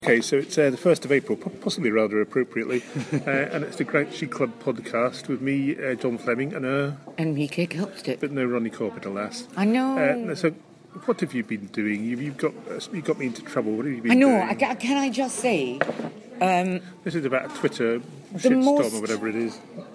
Okay, so it's the 1st of April, possibly rather appropriately, and it's the Grouchy Club podcast with me, John Fleming, and me, Kate Helpstick. But no Ronnie Corbett, alas. I know. So, what have you been doing? You got me into trouble. What have you been doing? I know. Can I just say? This is about a Twitter shitstorm or whatever it is.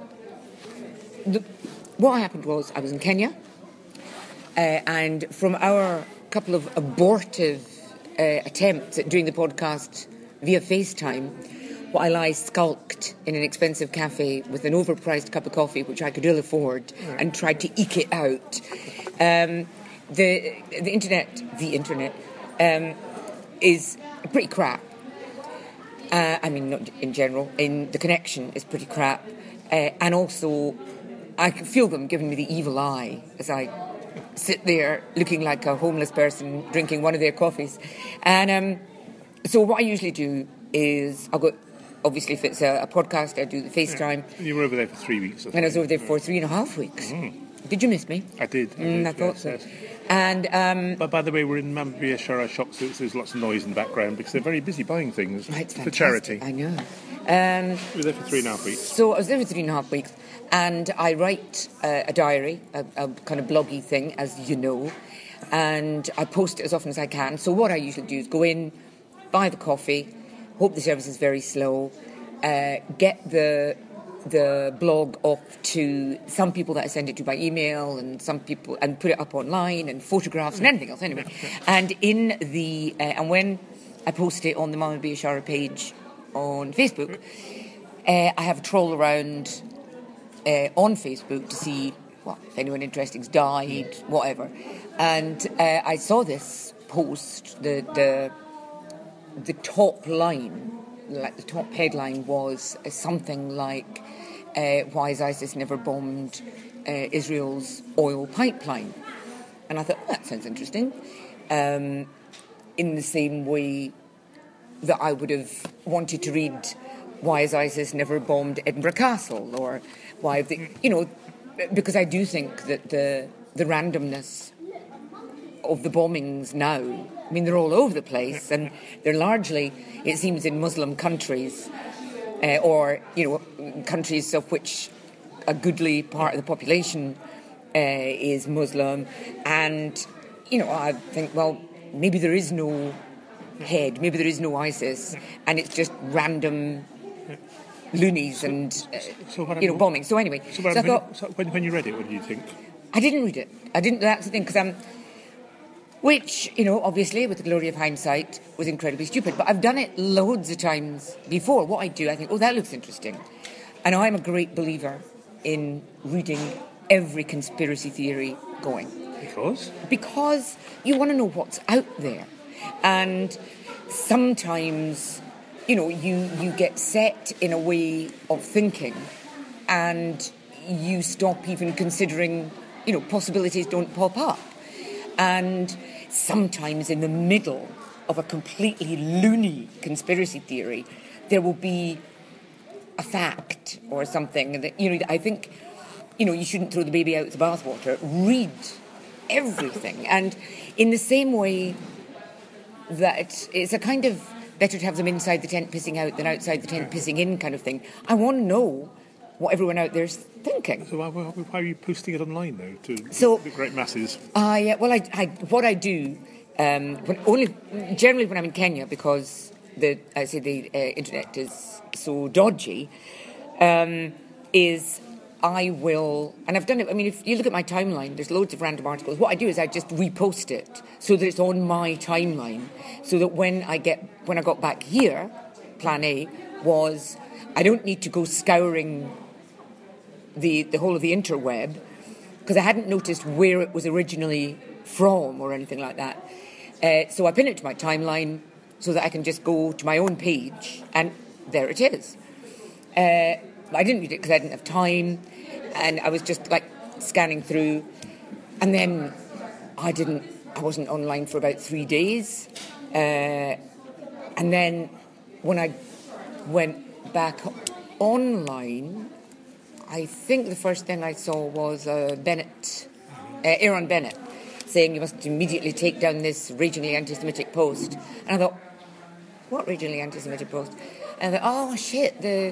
What happened was I was in Kenya, and from our couple of abortive attempts at doing the podcast via FaceTime, while I skulked in an expensive cafe with an overpriced cup of coffee, which I could ill afford, and tried to eke it out. The internet is pretty crap. I mean, not in general. The connection is pretty crap, and also I can feel them giving me the evil eye as I sit there looking like a homeless person drinking one of their coffees. And so what I usually do is I'll go, obviously if it's a podcast, I do the FaceTime. Yeah. You were over there for 3 weeks. And I was over there for 3.5 weeks. Did you miss me? I did. I thought so. Yes. And but by the way, we're in Mambia Shara shops, so there's lots of noise in the background because they're very busy buying things for charity. I know. You were there for 3.5 weeks. So I was there for 3.5 weeks, and I write a diary, a kind of bloggy thing, as you know, and I post it as often as I can. So what I usually do is go in, buy the coffee, hope the service is very slow, get the blog up to some people that I send it to by email, and some people, and put it up online, and photographs and anything else anyway. And in the and when I post it on the Mama Biashara page on Facebook, I have a troll around on Facebook to see if anyone interesting's died, whatever. And I saw this post. The top line, like the top headline, was something like, "Why has ISIS never bombed Israel's oil pipeline?" And I thought, that sounds interesting. In the same way that I would have wanted to read, "Why has ISIS never bombed Edinburgh Castle?" or why, because I do think that the randomness of the bombings now, I mean, they're all over the place, and they're largely, it seems, in Muslim countries, or countries of which a goodly part of the population is Muslim. And I think, well, maybe there is no head, maybe there is no ISIS, and it's just random loonies and bombing. So anyway, I thought, when you read it, what did you think? I didn't read it. I didn't. That's the thing, because which, obviously, with the glory of hindsight, was incredibly stupid. But I've done it loads of times before. What I do, I think, that looks interesting. And I'm a great believer in reading every conspiracy theory going. Because you want to know what's out there. And sometimes, you get set in a way of thinking, and you stop even considering, possibilities don't pop up. And sometimes in the middle of a completely loony conspiracy theory, there will be a fact or something that, I think, you shouldn't throw the baby out with the bathwater. Read everything. And in the same way that it's a kind of better to have them inside the tent pissing out than outside the tent pissing in kind of thing, I want to know what everyone out there's thinking. So why are you posting it online, though, to the great masses? What I do, generally when I'm in Kenya, because the internet is so dodgy, is I will, and I've done it, I mean, if you look at my timeline, there's loads of random articles. What I do is I just repost it so that it's on my timeline, so that when I got back here, plan A was, I don't need to go scouring the whole of the interweb, because I hadn't noticed where it was originally from or anything like that. So I pin it to my timeline so that I can just go to my own page, and there it is. I didn't read it because I didn't have time, and I was just like scanning through, and then I wasn't online for about 3 days, and then when I went back online, I think the first thing I saw was Aaron Bennett, saying you must immediately take down this ragingly anti-Semitic post. And I thought, what regionally anti-Semitic post? And I thought, oh shit, the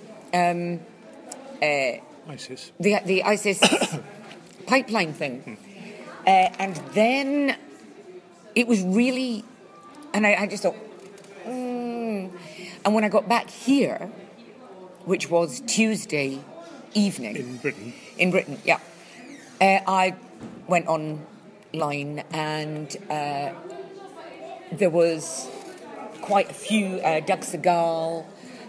ISIS. The ISIS pipeline thing. And then it was really, and I just thought, and when I got back here, which was Tuesday evening. In Britain, yeah. I went online and there was quite a few, Doug Segal,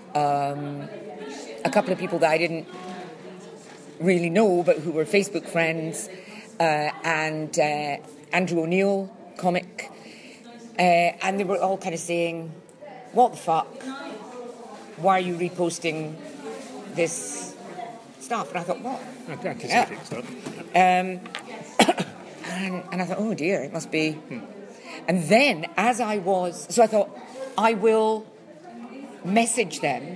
a couple of people that I didn't really know but who were Facebook friends, and Andrew O'Neill, comic, and they were all kind of saying, what the fuck, why are you reposting this stuff? And I thought, what? Anti-Semitic stuff. And I thought, oh dear, it must be. And then as I thought, I will message them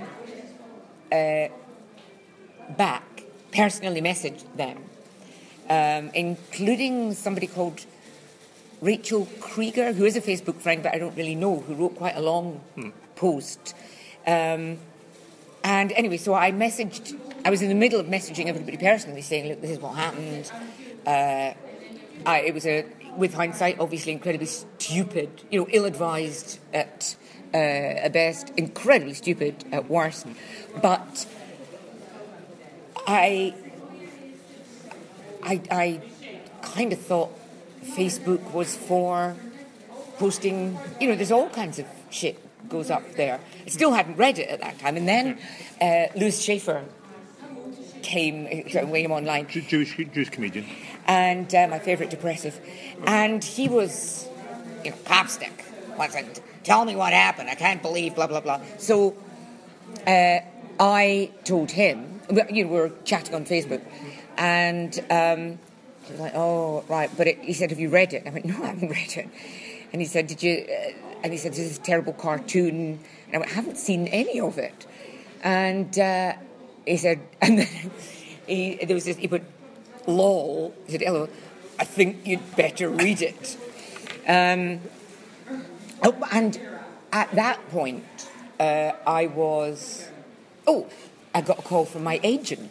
back, personally message them, including somebody called Rachel Krieger, who is a Facebook friend, but I don't really know, who wrote quite a long post. And anyway, so I was in the middle of messaging everybody personally, saying, look, this is what happened. It was, with hindsight, obviously incredibly stupid, ill-advised at best, incredibly stupid at worst. But I kind of thought Facebook was for posting, there's all kinds of shit goes up there. I still hadn't read it at that time. And then Louis Schaefer came online. Jewish comedian. And my favourite depressive. And he was, Popstick wasn't, tell me what happened, I can't believe, blah, blah, blah. So I told him, we were chatting on Facebook, and he was like, oh, right, but he said, have you read it? And I went, no, I haven't read it. And he said, did you, and he said, this is a terrible cartoon. And I went, I haven't seen any of it. And he said, and then he put, lol, he said, hello, I think you'd better read it. And at that point, I got a call from my agent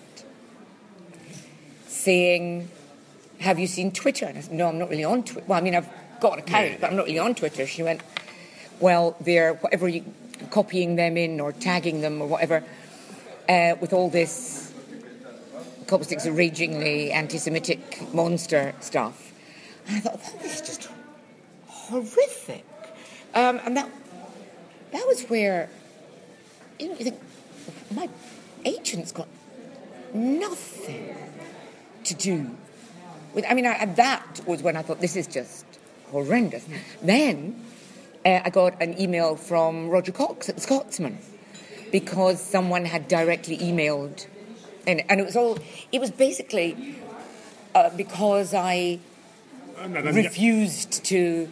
saying, have you seen Twitter? And I said, no, I'm not really on Twitter. Well, I mean, I've got an account, but I'm not really on Twitter. She went, well, they're whatever you copying them in or tagging them or whatever, with all this couple sticks of ragingly anti-Semitic monster stuff. And I thought, oh, this is just horrific. And that was where, you think, my agent's got nothing to do with. I mean, that was when I thought, this is just horrendous. Then I got an email from Roger Cox at the Scotsman, because someone had directly emailed, and it was basically because I refused to,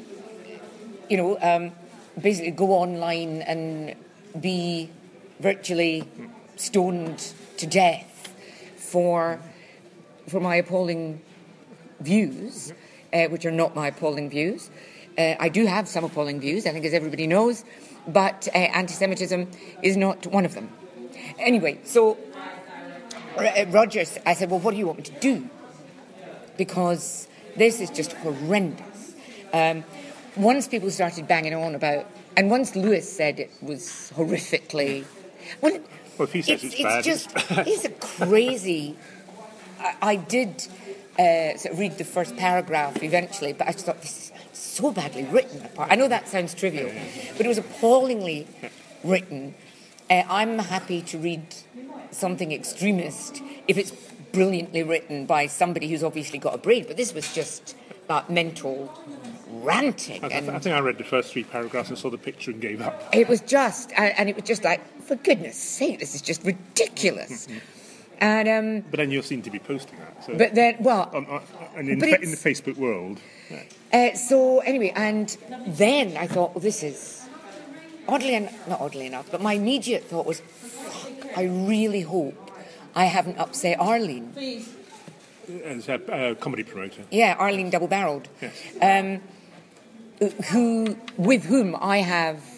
basically go online and be virtually stoned to death for my appalling views, which are not my appalling views. I do have some appalling views, I think, as everybody knows, but anti-Semitism is not one of them. Anyway, so Roger, I said, well, what do you want me to do? Because this is just horrendous. Once people started banging on about, and once Lewis said it was horrifically, well, if he says it's bad, it's a crazy. I did sort of read the first paragraph eventually, but I just thought, this is so badly written. I know that sounds trivial, but it was appallingly written. I'm happy to read something extremist if it's brilliantly written by somebody who's obviously got a brain, but this was just mental ranting. I think I read the first 3 paragraphs and saw the picture and gave up. It was just, and it was just like, for goodness sake, this is just ridiculous. And but then you seem to be posting that. So but then, well, and in the Facebook world. So anyway, and then I thought, well, this is not oddly enough, but my immediate thought was, fuck, I really hope I haven't upset Arlene. As a comedy promoter. Yeah, Arlene Double-Barreled. Yes. With whom I have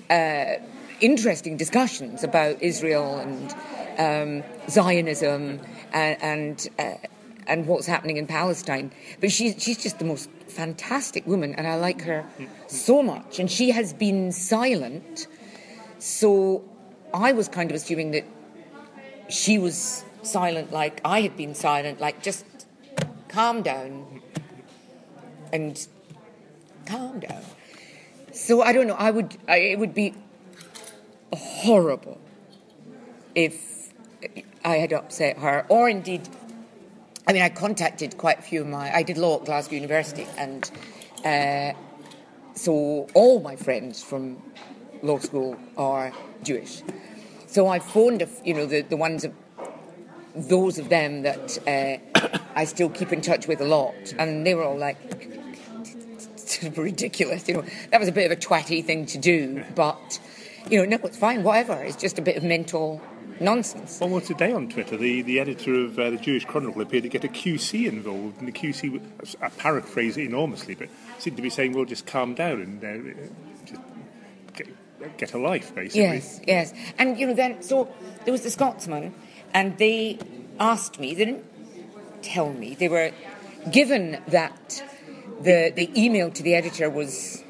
interesting discussions about Israel and Zionism and what's happening in Palestine. But she's just the most fantastic woman, and I like her so much. And she has been silent, so I was kind of assuming that she was silent like I had been silent, like just calm down and calm down. So I don't know, it would be horrible if I had upset her, or indeed, I mean, I contacted quite a few of I did law at Glasgow University, and so all my friends from law school are Jewish. So I phoned, the ones of those of them that I still keep in touch with a lot, and they were all like, it's ridiculous, that was a bit of a twatty thing to do, but, no, it's fine, whatever, it's just a bit of mental nonsense. Well, today on Twitter, the editor of the Jewish Chronicle appeared to get a QC involved, and the QC, I paraphrase it enormously, but seemed to be saying, well, just calm down and just get a life, basically. Yes. And, then, so there was the Scotsman, and they asked me, they didn't tell me, they were given that the email to the editor was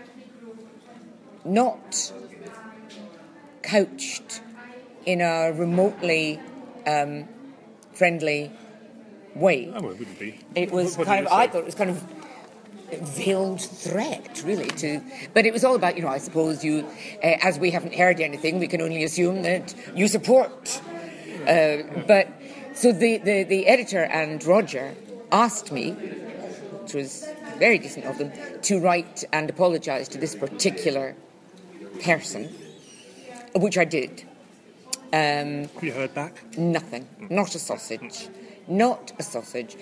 not couched in a remotely friendly way. Oh, well, it wouldn't be. It was I thought it was kind of veiled threat, really, but it was all about, I suppose you, as we haven't heard anything, we can only assume that you support. But so the editor and Roger asked me, which was very decent of them, to write and apologise to this particular person, which I did. Have you heard back? Nothing. Not a sausage. Not a sausage.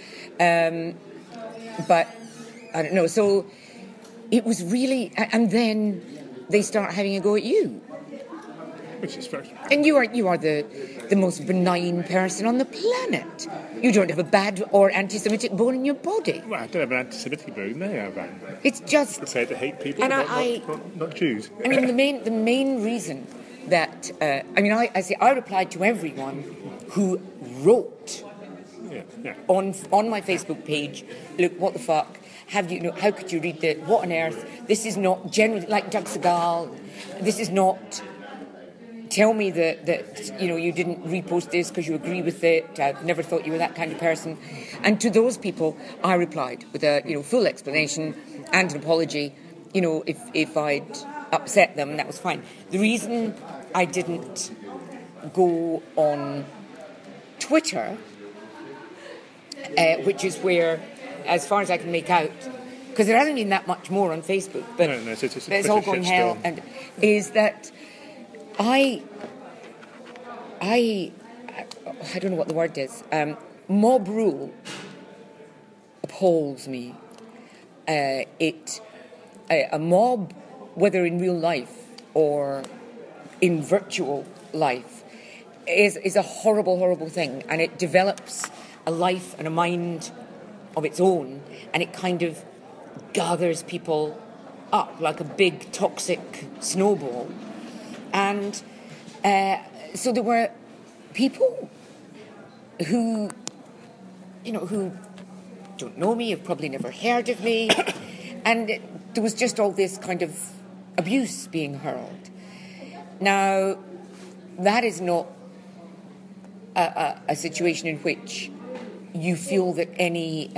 But I don't know. So it was really, and then they start having a go at you. Which is very... And you are the most benign person on the planet. You don't have a bad or anti-Semitic bone in your body. Well, I don't have an anti-Semitic bone there. It's just... I say to hate people, and not Jews. I mean, the main reason that... I replied to everyone who wrote on my Facebook page, look, what the fuck? How could you read that? What on earth? This is not generally like Doug Segal. This is not... Tell me that you didn't repost this because you agree with it. I've never thought you were that kind of person. And to those people, I replied with a full explanation and an apology. If I'd upset them, that was fine. The reason I didn't go on Twitter, which is where, as far as I can make out, because there hasn't been that much more on Facebook, but it's all going hell, and is that I don't know what the word is. Mob rule appalls me. A mob, whether in real life or in virtual life, is a horrible, horrible thing, and it develops a life and a mind of its own, and it kind of gathers people up like a big toxic snowball. And so there were people who don't know me, have probably never heard of me, and there was just all this kind of abuse being hurled. Now, that is not a situation in which you feel that any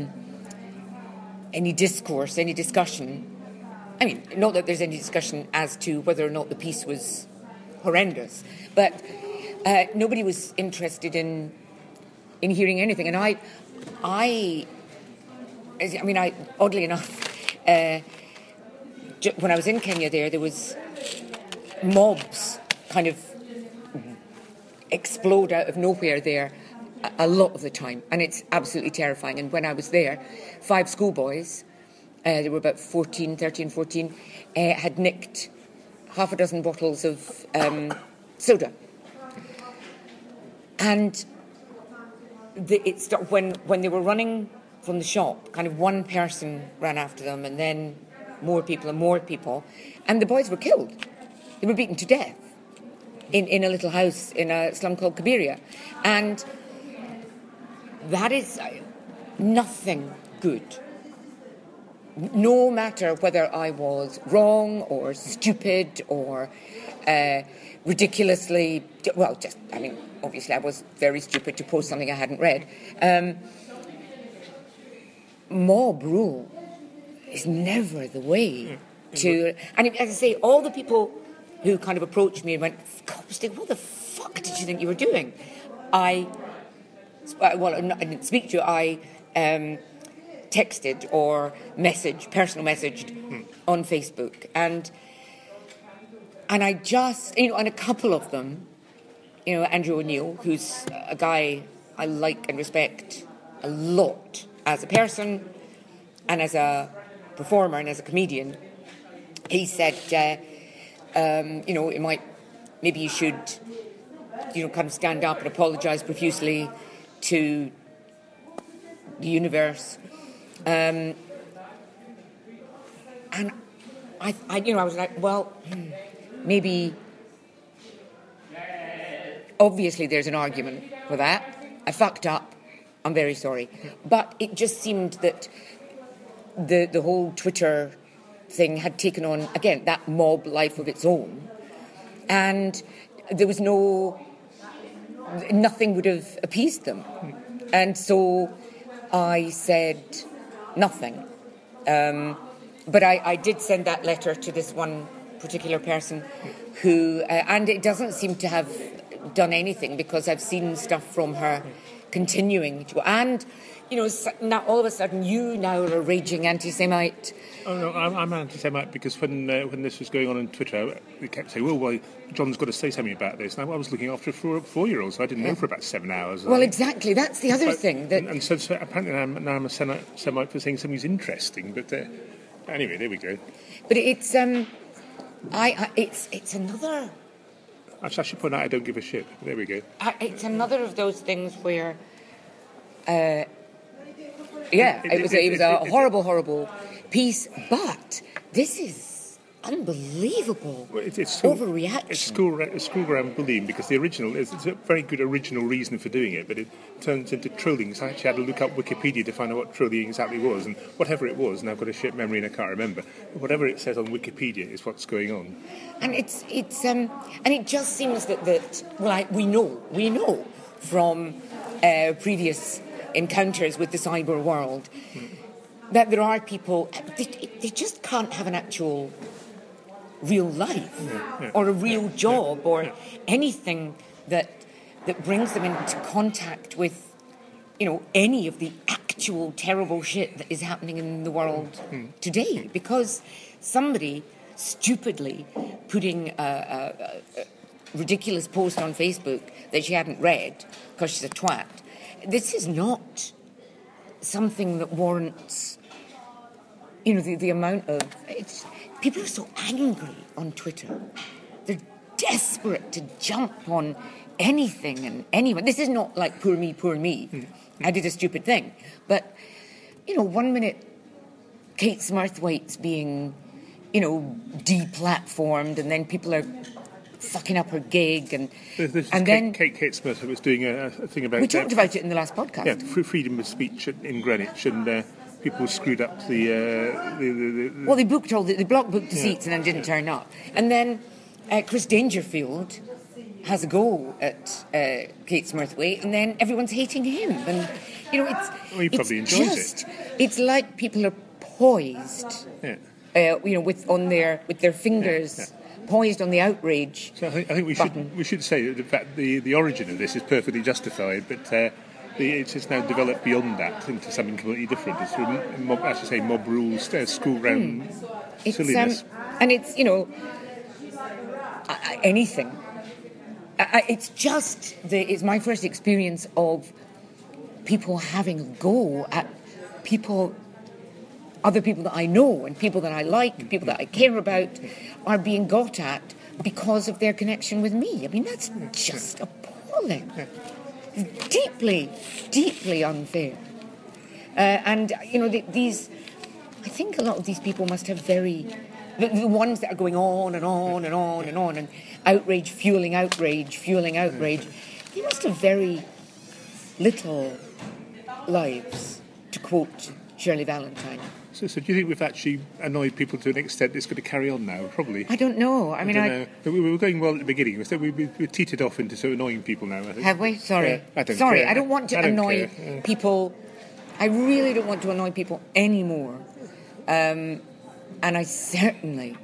discourse, any discussion, I mean, not that there's any discussion as to whether or not the piece was horrendous, but nobody was interested in hearing anything. And I oddly enough, when I was in Kenya there was mobs kind of explode out of nowhere there a lot of the time, and it's absolutely terrifying. And when I was there, 5 schoolboys, they were about 13, 14, had nicked half a dozen bottles of soda. And when they were running from the shop, kind of one person ran after them, and then more people, and the boys were killed. They were beaten to death in a little house in a slum called Kabiria. And that is nothing good. No matter whether I was wrong or stupid or ridiculously... Well, obviously I was very stupid to post something I hadn't read. Mob rule is never the way to... And as I say, all the people who kind of approached me and went, what the fuck did you think you were doing? I didn't speak to you. I texted or personal messaged on Facebook. And I just, and a couple of them, Andrew O'Neill, who's a guy I like and respect a lot as a person and as a performer and as a comedian, he said, maybe you should, kind of stand up and apologise profusely to the universe. And I was like, well, maybe, obviously there's an argument for that. I fucked up. I'm very sorry. But it just seemed that the whole Twitter thing had taken on, again, that mob life of its own. And there was nothing would have appeased them. And so I said nothing. But I did send that letter to this one particular person who, and it doesn't seem to have done anything because I've seen stuff from her continuing to, and now all of a sudden you now are a raging anti-Semite. Oh no, I'm anti-Semite because when this was going on Twitter, they kept saying, well, John's got to say something about this. And I was looking after a 4-year-old, so I didn't know for about 7 hours. Well, exactly. That's the other thing. And so apparently now I'm a Semite for saying something's interesting. But anyway, there we go. But it's it's another. Actually, I should point out I don't give a shit. There we go. It's another of those things where, it was a horrible piece, but this is unbelievable. Well, it's overreaction. It's school-ground bullying because the original it's a very good original reason for doing it, but it turns into trolling. So I actually had to look up Wikipedia to find out what trolling exactly was, and whatever it was, and I've got a shit memory and I can't remember. Whatever it says on Wikipedia is what's going on. And it's and it just seems that we know from previous encounters with the cyber world that there are people they just can't have an actual real life or a real job or anything that brings them into contact with any of the actual terrible shit that is happening in the world today, because somebody stupidly putting a ridiculous post on Facebook that she hadn't read because she's a twat. This is not something that warrants, the amount of... People are so angry on Twitter. They're desperate to jump on anything and anyone. This is not like poor me. I did a stupid thing. But, 1 minute Kate Smurthwaite's being, deplatformed, and then people are fucking up her gig, and then Kate Smith was doing a thing about... We talked about it in the last podcast. Yeah, freedom of speech in Greenwich, and people screwed up the... Well, they block booked the seats and then didn't turn up. And then Chris Dangerfield has a go at Kate Smurthwaite, and then everyone's hating him. And, he probably enjoys it. It's like people are poised, with their fingers... Yeah. Poised on the outrage. So I think we should say that in fact the origin of this is perfectly justified, but it's just now developed beyond that into something completely different. It's mob rules, school ground silliness, and it's anything. It's just it's my first experience of people having a go at other people that I know and people that I like, people that I care about, are being got at because of their connection with me. I mean, that's just appalling. It's deeply, deeply unfair. I think a lot of these people must have very The ones that are going on and on and on and on, and outrage fueling outrage, they must have very little lives, to quote Shirley Valentine. So do you think we've actually annoyed people to an extent that's going to carry on now? Probably. I don't know. I mean, we were going well at the beginning. So we teetered off into sort of annoying people now, I think. Have we? Sorry. I don't Sorry, care. I don't want to annoy people. I really don't want to annoy people anymore. And I certainly,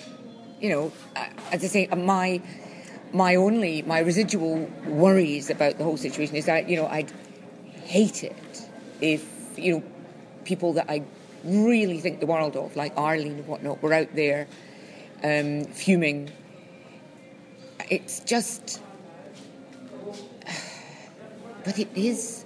as I say, my residual worries about the whole situation is that, I'd hate it if, people that I really think the world of, like Arlene and whatnot, were out there fuming. It's just... But it's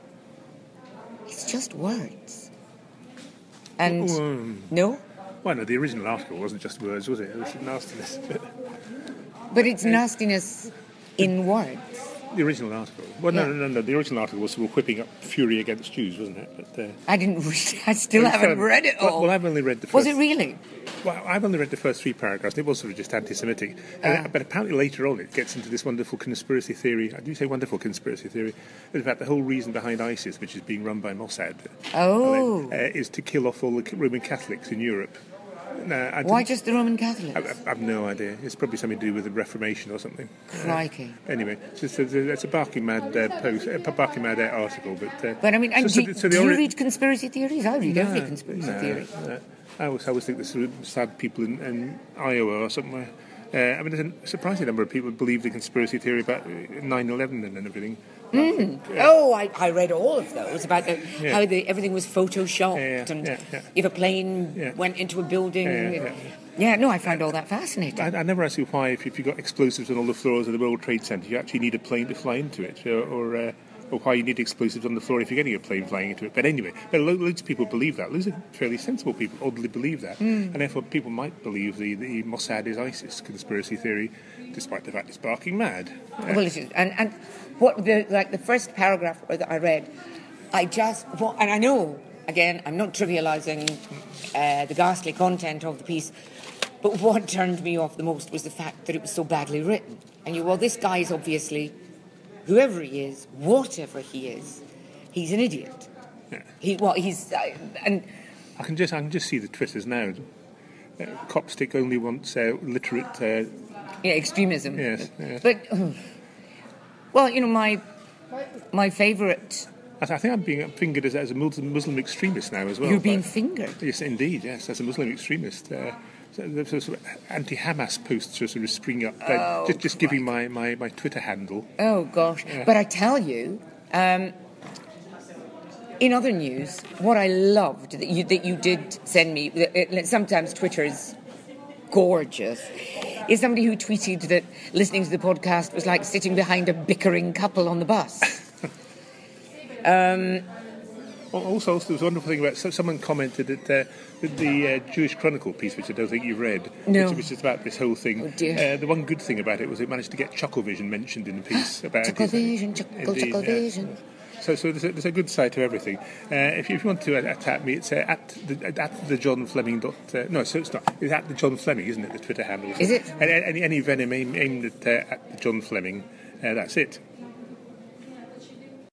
just words. And... No? Well, no, the original article wasn't just words, was it? It was nastiness. But it's nastiness in words. The original article. Well, no. The original article was whipping up fury against Jews, wasn't it? But, I didn't read. I still haven't read it all. Well, I've only read the first. Was it really? Well, I've only read the first 3 paragraphs. And it was sort of just anti-Semitic. But apparently later on, it gets into this wonderful conspiracy theory. I do say wonderful conspiracy theory. In fact, the whole reason behind ISIS, which is being run by Mossad, is to kill off all the Roman Catholics in Europe. Why just the Roman Catholics? I have no idea. It's probably something to do with the Reformation or something. Crikey. Anyway, so it's a barking mad post, a barking mad article. But I mean, do you read conspiracy theories? I read every conspiracy theory. I always think there's sort of sad people in Iowa or somewhere. I mean, there's a surprising number of people who believe the conspiracy theory about 9/11 and everything. I read all of those about how everything was photoshopped and if a plane went into a building. I found all that fascinating. I never asked you why, if you've got explosives on all the floors of the World Trade Center, you actually need a plane to fly into it, or why you need explosives on the floor if you're getting a plane flying into it. But anyway, loads of people believe that. Loads of fairly sensible people oddly believe that. And therefore people might believe the Mossad is ISIS conspiracy theory, despite the fact it's barking mad. Well, it is. And what the first paragraph that I read, and I know, again, I'm not trivialising the ghastly content of the piece, but what turned me off the most was the fact that it was so badly written. And this guy is obviously... Whoever he is, whatever he is, he's an idiot. Yeah. And I can just see the Twitters now. Copstick only wants literate. Extremism. Yes. But my favourite. I think I'm being fingered as a Muslim extremist now as well. You're being fingered. Yes, indeed. Yes, as a Muslim extremist. The sort of anti-Hamas posts are sort of springing up. Just giving my Twitter handle. Oh gosh! Yeah. But I tell you, in other news, what I loved that you did send me. Sometimes Twitter is gorgeous. Is somebody who tweeted that listening to the podcast was like sitting behind a bickering couple on the bus. Also, there was a wonderful thing about someone commented that the Jewish Chronicle piece, which I don't think you've read, which is about this whole thing. Oh dear. The one good thing about it was it managed to get Chucklevision mentioned in the piece about Chucklevision. So there's a good side to everything. If you want to attack me, it's at the John Fleming. No, so it's not. It's at the John Fleming, isn't it? The Twitter handle. Is it? Any venom aimed at the John Fleming, that's it.